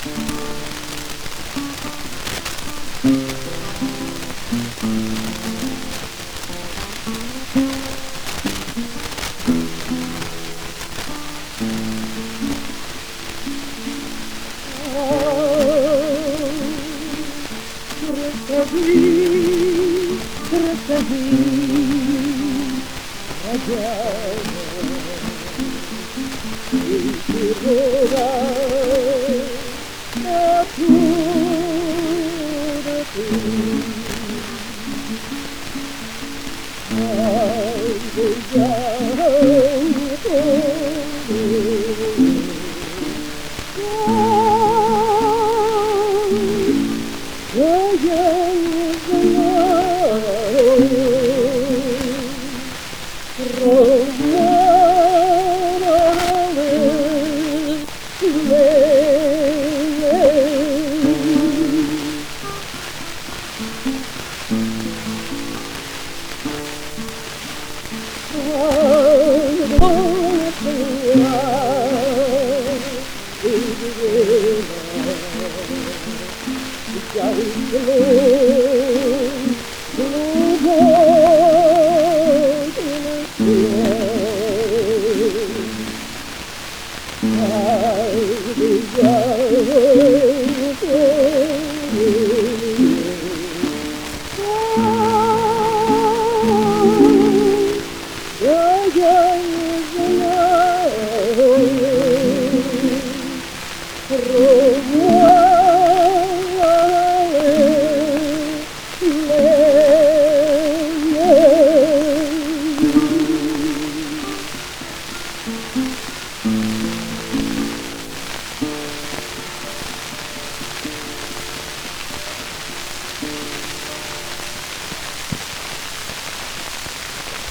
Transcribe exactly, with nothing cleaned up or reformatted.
Расскажи, расскажи, хозяина, и природа, откуда ты? Ай, да я не помню. Я не знаю, романы я уйду глубокий свет. Ай, я уйду, я не знаю,